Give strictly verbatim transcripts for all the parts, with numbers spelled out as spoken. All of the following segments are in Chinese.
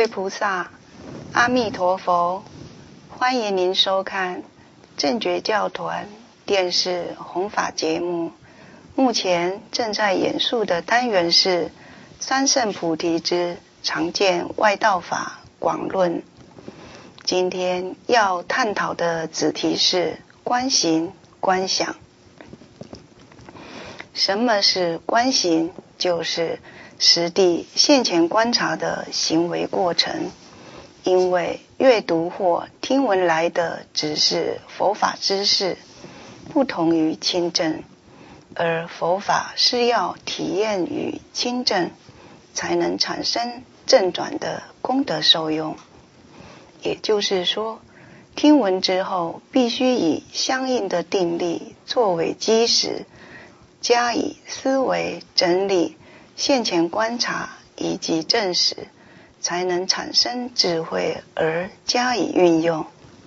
位菩萨，阿弥陀佛，欢迎您收看正觉教团电视弘法节目。目前正在演述的单元是三圣菩提之常见外道法广论。今天要探讨的子题是观行观想。什么是观行？就是实地现前观察的行为过程。因为阅读或听闻来的只是佛法知识，不同于亲证，而佛法是要体验与亲证，才能产生正转的功德受用。也就是说，听闻之后必须以相应的定力作为基石，加以思维整理、现前观察以及证实，才能产生智慧而加以运用。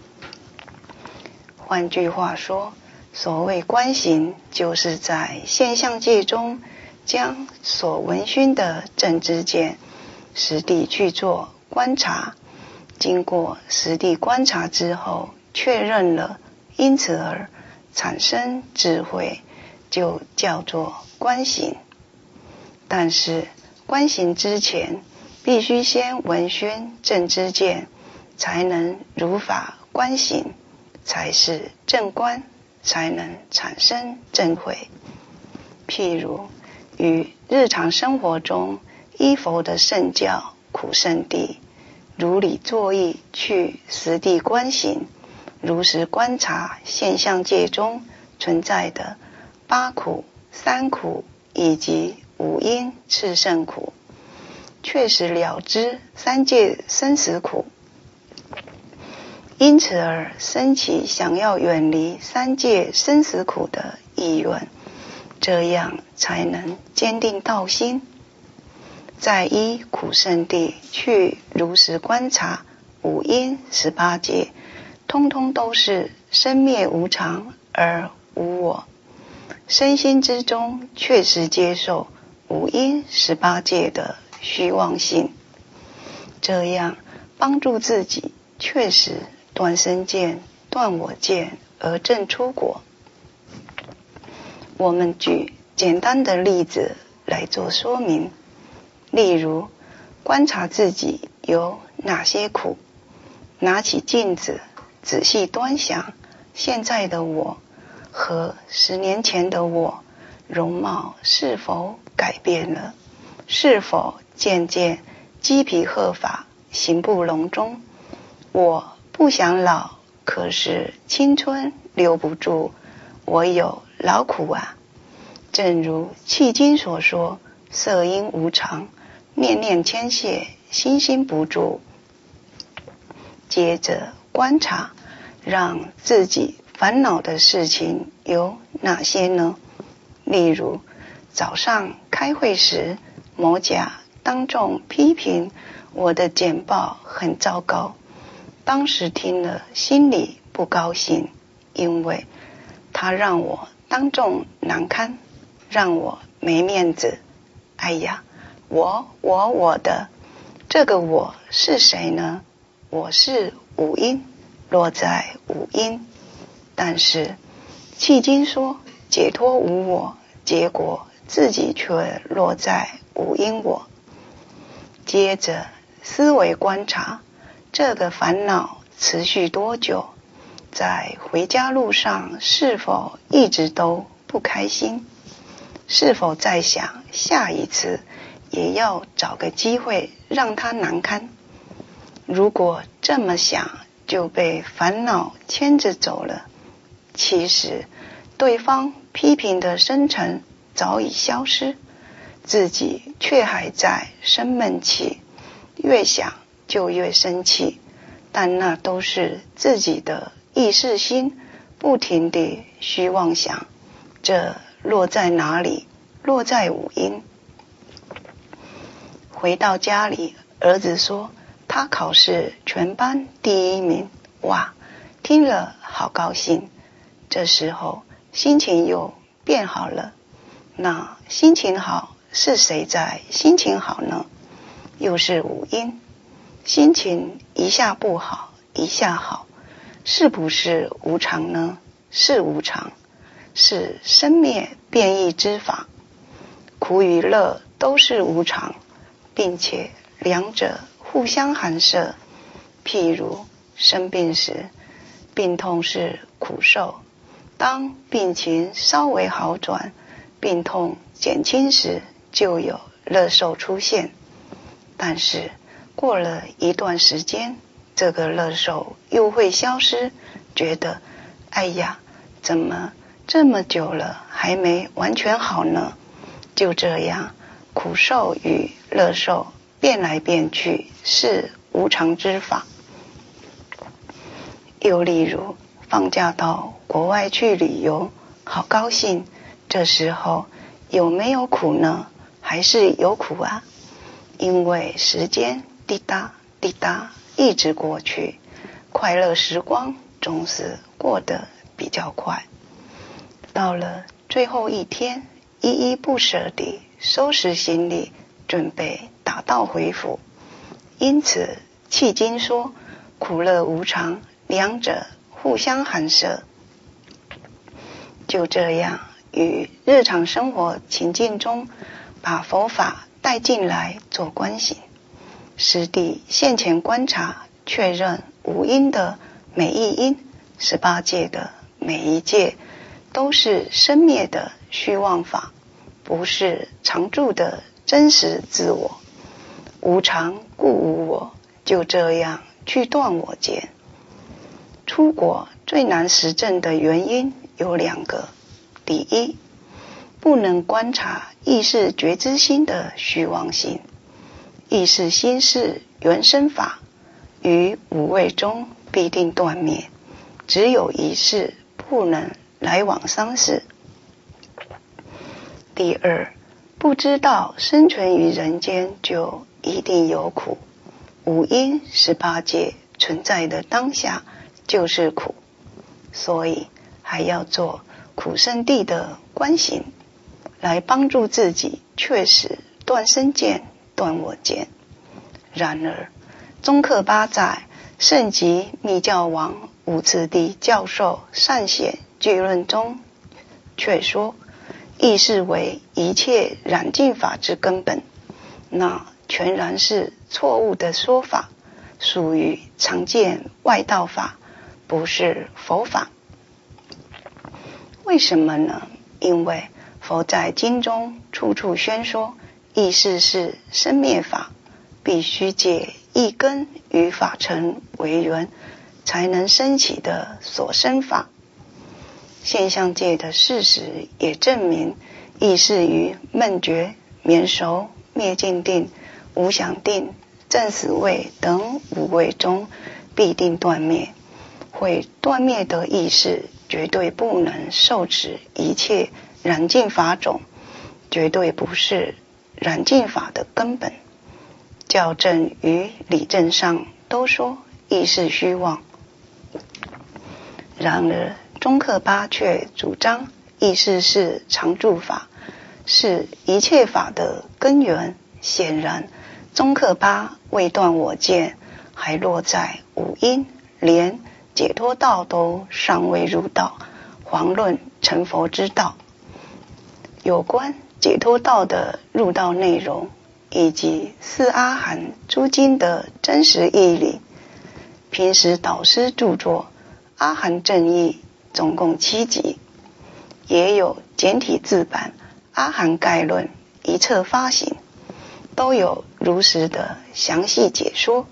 换句话说，所谓观行，就是在现象界中将所闻熏的正知见实地去做观察，经过实地观察之后确认了，因此而产生智慧，就叫做观行。但是观行之前必须先闻熏正知见，才能如法观行，才是正观，才能产生正慧。譬如于日常生活中依佛的圣教苦圣地，如理作意去实地观行，如实观察现象界中存在的八苦、三苦以及五阴炽盛苦，确实了知三界生死苦，因此而生起想要远离三界生死苦的意愿，这样才能坚定道心。再依苦圣地去如实观察五阴十八界，通通都是生灭无常而无我，身心之中确实接受五阴十八界的虚妄性，这样帮助自己确实断身见、断我见而证出果。我们举简单的例子来做说明，例如观察自己有哪些苦，拿起镜子仔细端详现在的我和十年前的我，容貌是否改变了，是否渐渐鸡皮鹤发，行不隆中。我不想老，可是青春留不住，我有劳苦啊。正如契经所说，色因无常，念念牵系，心心不住。接着观察，让自己烦恼的事情有哪些呢？例如早上开会时，某甲当众批评我的简报很糟糕，当时听了心里不高兴，因为他让我当众难堪，让我没面子。哎呀，我我我的，这个我是谁呢？我是五阴，落在五阴。但是契经说解脱无我，结果自己却落在五阴我。接着思维观察，这个烦恼持续多久？在回家路上是否一直都不开心？是否在想下一次也要找个机会让他难堪？如果这么想就被烦恼牵着走了，其实对方批评的深沉早已消失，自己却还在生闷气，越想就越生气，但那都是自己的意识心不停地虚妄想，这落在哪里？落在五阴。回到家里，儿子说他考试全班第一名，哇，听了好高兴。这时候心情又变好了，那心情好是谁在心情好呢？又是五阴。 心情一下不好，一下好，是不是无常呢？是无常，是生灭变异之法。苦与乐都是无常，并且两者互相含摄。譬如生病时，病痛是苦受，当病情稍微好转，病痛减轻时，就有乐受出现。但是过了一段时间，这个乐受又会消失，觉得哎呀，怎么这么久了还没完全好呢？就这样，苦受与乐受变来变去，是无常之法。又例如放假到国外去旅游，好高兴，这时候有没有苦呢？还是有苦啊，因为时间滴答滴答一直过去，快乐时光总是过得比较快。到了最后一天，依依不舍地收拾行李，准备打道回府。因此契经说，苦乐无常，两者互相含摄。就这样，与日常生活情境中，把佛法带进来做观行，实地现前观察，确认无因的每一因，十八界的每一界，都是生灭的虚妄法，不是常住的真实自我。无常故无我，就这样去断我见。出国最难实证的原因有两个。第一，不能观察意识觉知心的虚妄性。意识心是原生法，于五位中必定断灭，只有一世不能来往三世。第二，不知道生存于人间就一定有苦，五阴十八界存在的当下就是苦，所以还要做苦圣地的观行，来帮助自己确实断身见、断我见。然而宗喀巴在圣极密教王五次第教授善显句论中却说，意识为一切染净法之根本，那全然是错误的说法，属于常见外道法，不是佛法。为什么呢？因为佛在经中处处宣说，意识是生灭法，必须借一根与法尘为缘，才能升起的所生法。现象界的事实也证明，意识于闷觉、眠熟、灭尽定、无想定、正死位等五位中必定断灭。会断灭的意识绝对不能受持一切染净法种，绝对不是染净法的根本。教证与理证上都说意识虚妄，然而宗喀巴却主张意识是常住法，是一切法的根源。显然宗喀巴未断我见，还落在五阴，连解脱道都尚未入道，遑论成佛之道。有关解脱道的入道内容，以及四阿含诸经的真实义理，平时导师著作《阿含正义》总共七集，也有简体字版《阿含概论》一册发行，都有如实的详细解说。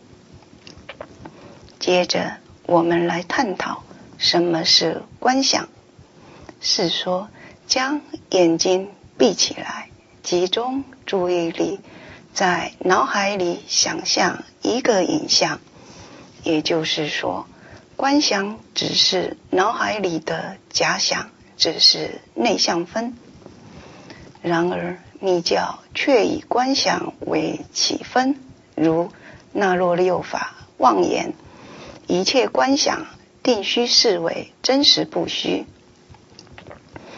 接着我们来探讨什么是观想。是说将眼睛闭起来，集中注意力在脑海里想象一个影像，也就是说观想只是脑海里的假想，只是内相分。然而密教却以观想为起分，如那洛六法妄言，一切观想定须视为真实不虚。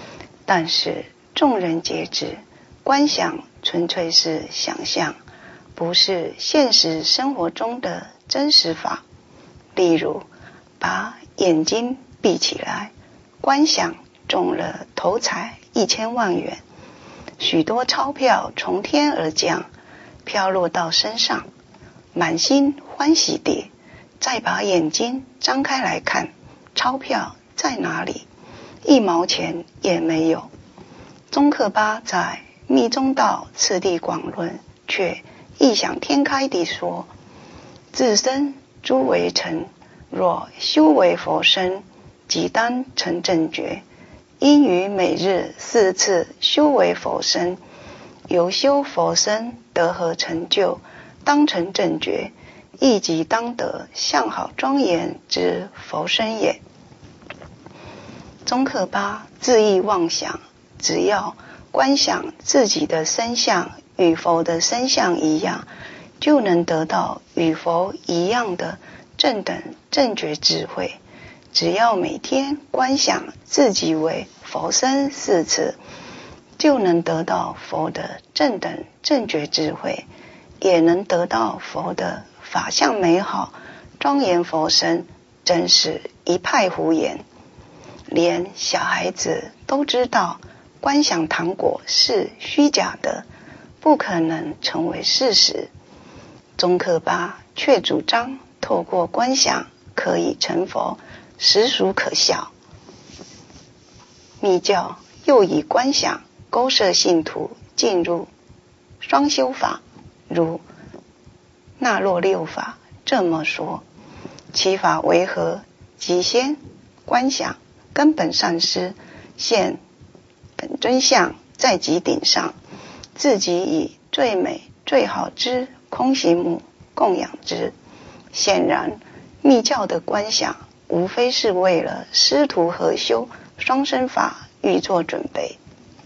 但是众人皆知，观想纯粹是想象， 不是现实生活中的真实法。例如，把眼睛闭起来，观想中了头彩一千万元，许多钞票从天而降，飘落到身上，满心欢喜地再把眼睛张开来看，钞票在哪里？一毛钱也没有。宗喀巴在《密宗道次第广论》却异想天开地说：自身诸为尘，若修为佛身，即当成正觉。因于每日四次修为佛身，由修佛身得何成就，当成正觉，亦即当得相好庄严之佛身也。宗喀巴恣意妄想，只要观想自己的身相与佛的身相一样，就能得到与佛一样的正等正觉智慧。只要每天观想自己为佛身四次，就能得到佛的正等正觉智慧，也能得到佛的法相美好庄严佛身，真是一派胡言。连小孩子都知道观想糖果是虚假的，不可能成为事实。宗喀巴却主张透过观想可以成佛，实属可笑。密教又以观想勾摄信徒进入双修法，如那洛六法这么说：其法为何？即先观想根本上师现本尊相在其顶上，自己以最美最好之空行母供养之。显然密教的观想无非是为了师徒合修双生法预做准备。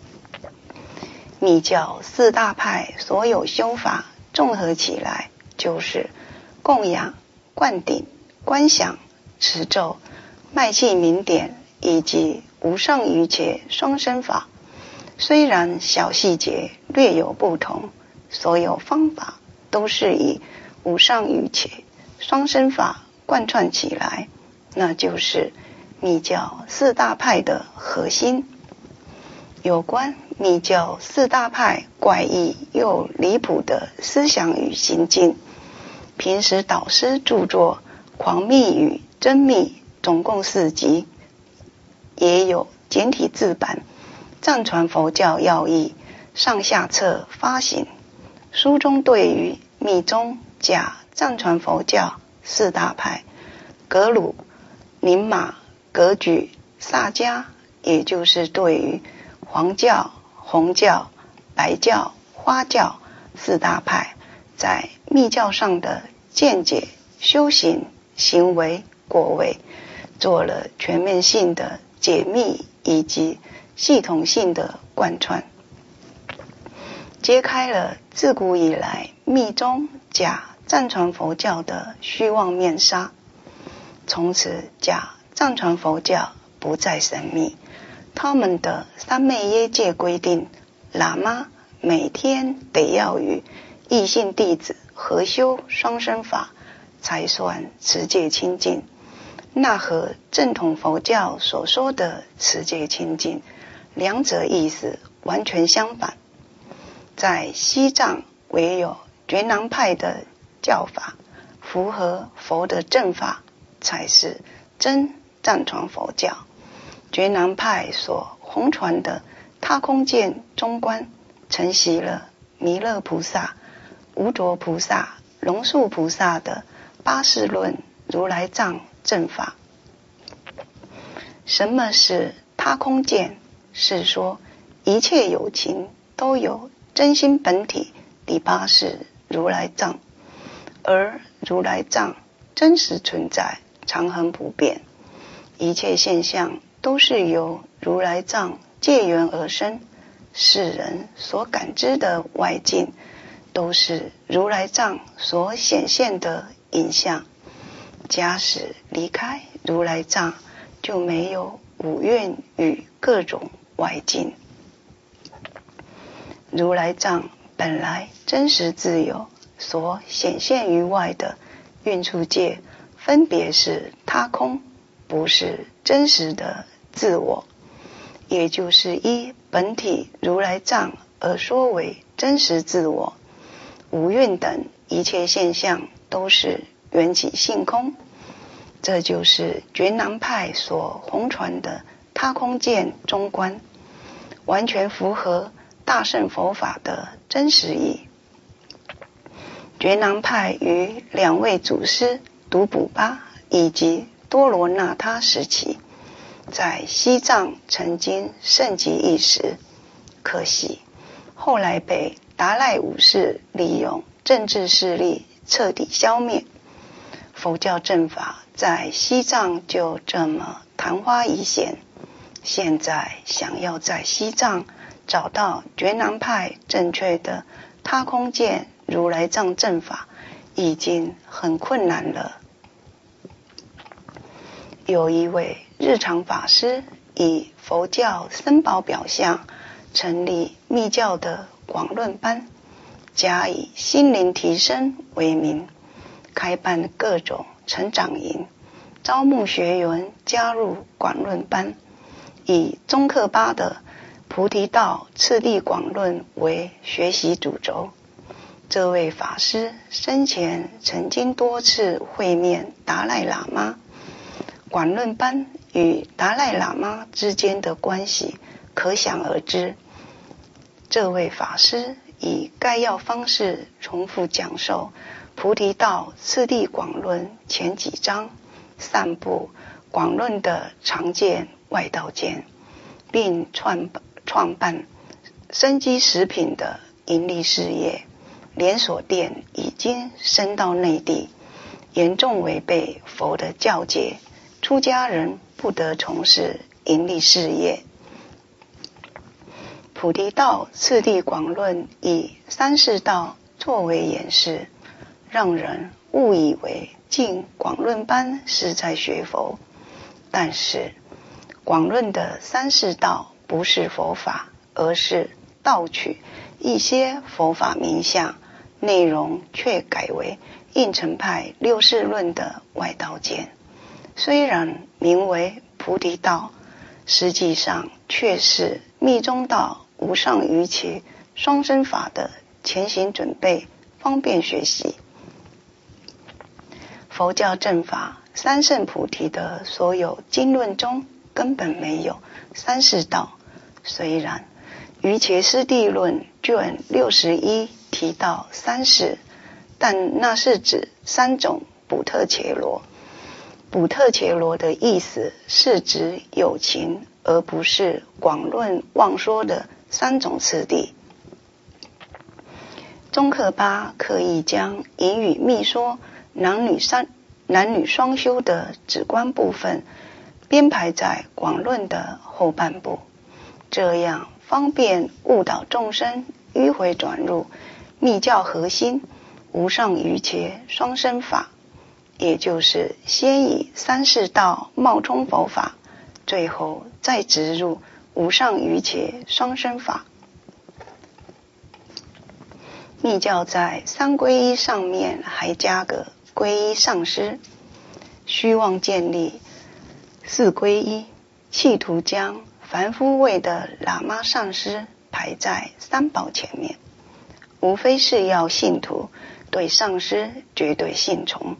密教四大派所有修法综合起来，就是供养、灌顶、观想、持咒、卖气明点以及无上瑜伽双生法。虽然小细节略有不同，所有方法都是以无上瑜伽双生法贯穿起来，那就是密教四大派的核心。有关密教四大派怪异又离谱的思想与行径，平时导师著作《狂密与真密》总共四集，也有简体字版《藏传佛教要义》上下册发行。书中对于密宗假藏传佛教四大派格鲁、宁玛、格举、萨迦，也就是对于黄教、红教、白教、花教四大派在密教上的见解、修行、行为、果位，做了全面性的解密以及系统性的贯穿，揭开了自古以来密宗假藏传佛教的虚妄面纱。从此假藏传佛教不再神秘，他们的三昧耶戒规定，喇嘛每天得要与异性弟子合修双生法，才算持戒清净。那和正统佛教所说的持戒清净，两者意思完全相反。在西藏唯有觉囊派的教法符合佛的正法，才是真藏传佛教。觉囊派所弘传的他空见中观，承袭了弥勒菩萨、无着菩萨、龙树菩萨的八事论如来藏正法。什么是他空见？是说一切有情都有真心本体第八世如来藏，而如来藏真实存在，常恒不变，一切现象都是由如来藏借缘而生，世人所感知的外境都是如来藏所显现的影像。假使离开如来藏，就没有五蕴与各种外境。如来藏本来真实自有， 所显现于外的运处界，分别是他空，不是真实的自我，也就是依本体如来藏而说为真实自我。五蕴等一切现象都是缘起性空，这就是觉囊派所弘传的他空见中观，完全符合大乘佛法的真实义。觉囊派于两位祖师独补巴以及多罗那他时期，在西藏曾经盛极一时，可惜后来被达赖五世利用政治势力彻底消灭。佛教正法在西藏就这么昙花一现。现在想要在西藏找到觉囊派正确的他空见如来藏正法，已经很困难了。有一位日常法师以佛教僧宝表象成立密教的广论班，加以心灵提升为名，开办各种成长营，招募学员加入广论班，以宗喀巴的菩提道次第广论为学习主轴。这位法师生前曾经多次会面达赖喇嘛，广论班与达赖喇嘛之间的关系可想而知。这位法师以概要方式重复讲授菩提道次第广论前几章，散布广论的常见外道见，并创创办生机食品的盈利事业，连锁店已经升到内地，严重违背佛的教戒，出家人不得从事盈利事业。菩提道次第广论以三世道作为演示，让人误以为进广论班是在学佛，但是广论的三世道不是佛法，而是盗取一些佛法名相，内容却改为应成派六世论的外道见。虽然名为菩提道，实际上却是密宗道无上瑜伽双生法的前行准备，方便学习。佛教正法三圣菩提的所有经论中根本没有三世道，虽然瑜伽师地论卷六十一提到三世，但那是指三种补特伽罗。补特伽罗的意思是指有情，而不是广论妄说的三种次第。宗喀巴刻意将隐语密说男女三男女双修的止观部分编排在广论的后半部，这样方便误导众生迂回转入密教核心无上瑜伽双生法，也就是先以三世道冒充佛法，最后再植入无上瑜伽双生法。密教在三皈依上面还加个皈依上师，虚妄建立四皈依，企图将凡夫位的喇嘛上师排在三宝前面，无非是要信徒对上师绝对信从。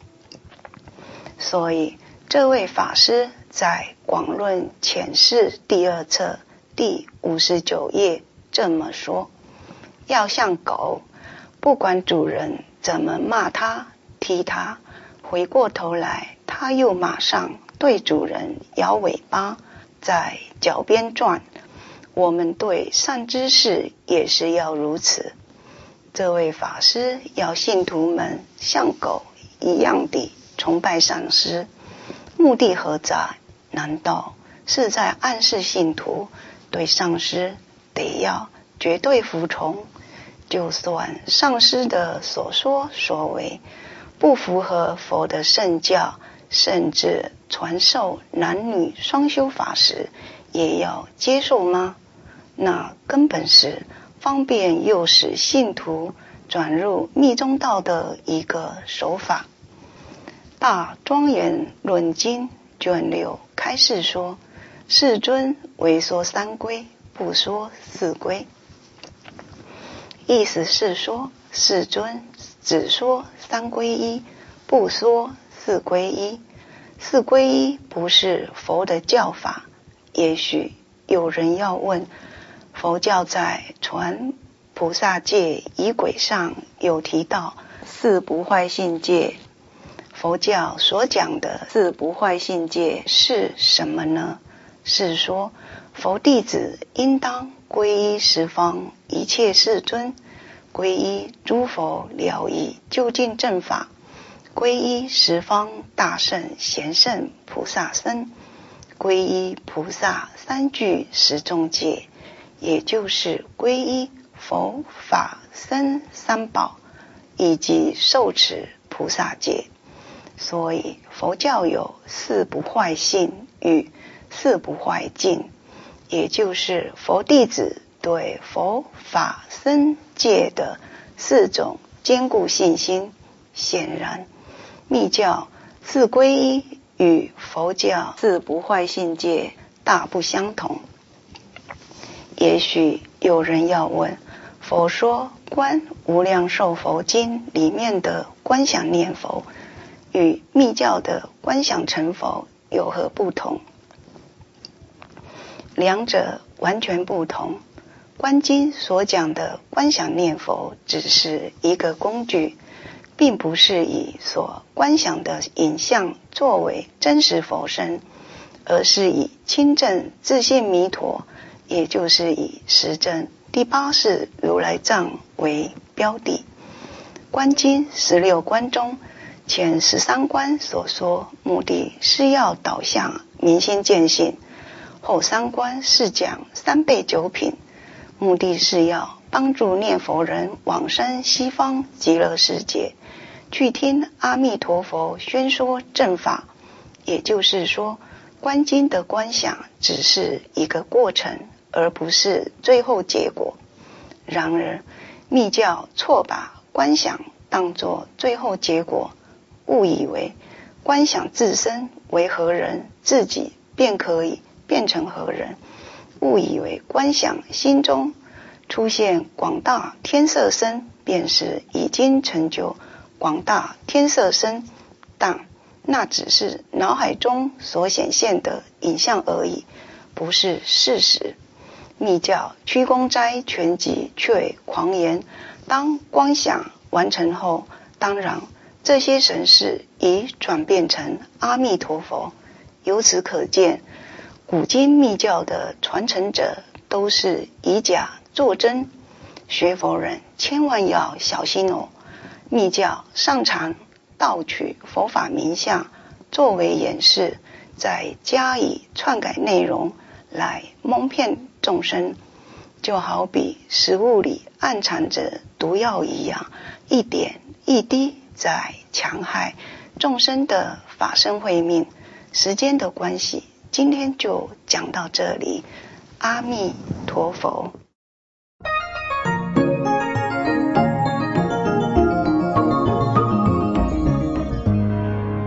所以这位法师在广论浅释第二册第五十九页这么说：要像狗，不管主人怎么骂他踢他，回过头来他又马上对主人摇尾巴，在脚边转。我们对善知识也是要如此。这位法师要信徒们像狗一样地崇拜上师，目的何在？难道是在暗示信徒对上师得要绝对服从？就算上师的所说所为不符合佛的圣教，甚至传授男女双修法时，也要接受吗？那根本是方便诱使信徒转入密宗道的一个手法。大庄严论经卷六开示说，世尊唯说三归，不说四归。意思是说，世尊只说三归一，不说四归一。四归一不是佛的教法。也许有人要问，佛教在传菩萨戒仪轨上有提到四不坏信戒，佛教所讲的四不坏信戒是什么呢？是说佛弟子应当皈依十方一切世尊，皈依诸佛了义究竟正法，皈依十方大圣贤圣菩萨僧，皈依菩萨三具十众戒，也就是皈依佛法僧三宝以及受持菩萨戒。所以佛教有四不坏信与四不坏境，也就是佛弟子对佛法僧戒的四种坚固信心。显然密教四皈依与佛教四不坏信戒大不相同。也许有人要问，佛说观无量寿佛经里面的观想念佛与密教的观想成佛有何不同？两者完全不同。观经所讲的观想念佛只是一个工具，并不是以所观想的影像作为真实佛身，而是以亲证自性弥陀，也就是以实证第八世如来藏为标的。观经十六观中，前十三观所说目的是要导向明心见性，后三观是讲三倍九品，目的是要帮助念佛人往生西方极乐世界，去听阿弥陀佛宣说正法。也就是说，观经的观想只是一个过程，而不是最后结果。然而密教错把观想当作最后结果，误以为观想自身为何人，自己便可以变成何人，误以为观想心中出现广大天色身，便是已经成就广大天色身，但那只是脑海中所显现的影像而已，不是事实。密教虚空斋全集却狂言，当观想完成后，当然这些神识已转变成阿弥陀佛。由此可见，古今密教的传承者都是以假作真，学佛人千万要小心哦。密教擅长盗取佛法名相作为掩饰，再加以篡改内容来蒙骗众生，就好比食物里暗藏着毒药一样，一点一滴在强害众生的法身慧命。时间的关系，今天就讲到这里。阿弥陀佛。